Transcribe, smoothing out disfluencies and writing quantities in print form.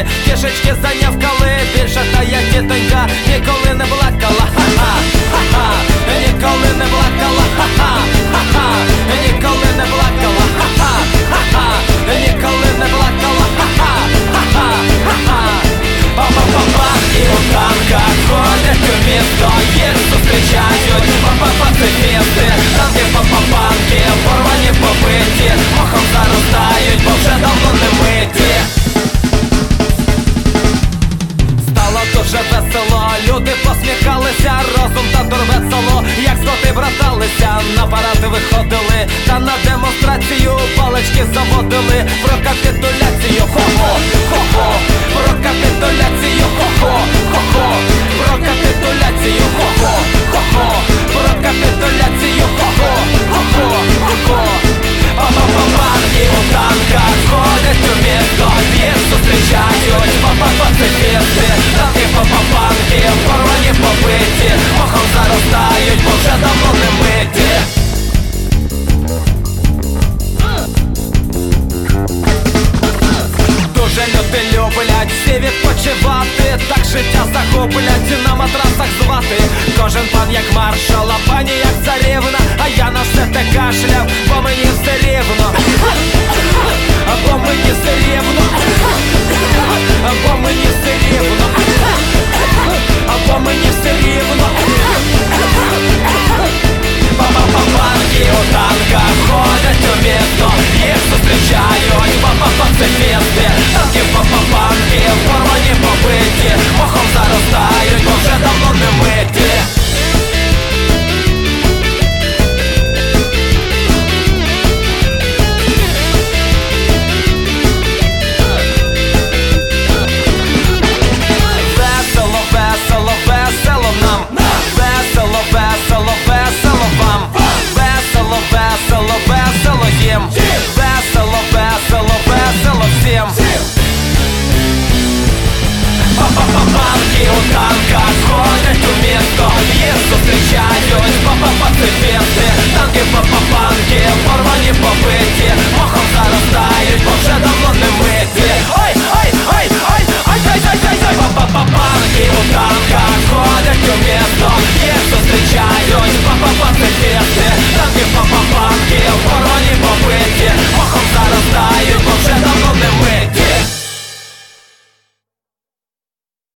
п'єси, кишечки занявкали, більше та я тітонька ніколи не плакала, ха-ха, ха-ха, ніколи не плакала, ха-ха, ха-ха, ніколи не плакала, ха-ха, ха-ха, ніколи не плакала, ха-ха, ха-ха, ха-ха. Па-па-па-па, і у танках ходять у місто, їх зустрічають па-па-пацифісти. Танки па-па-панки, порвані побиті, мохом заростають, бо вже давно не миті. Стало дуже весело, люди посміхалися, розум та дурвесело, як злоти браталися, на паради виходили, та на демонстрацію палички заводили. Про капітуляцію, хо-хо, хо-хо, про капітуляцію, хо-хо, хо-хо, про капітуляцію, хо-хо, хо-хо, про капітуляцію, хо-хо, хо-хо, хо-хо. Па-па-па-панки у танках ходять у місто, їх зустрічають па-па-пацифісти. Танки па-па-панки, порвані побиті, мохом заростають, бо вже давно не миті. Дуже люди люблять всі відпочивати, так життя загублять і на матрасах звати. Кожен пан як маршал, а пані як царівна, а я на все те кашляв, бо мені все рівно.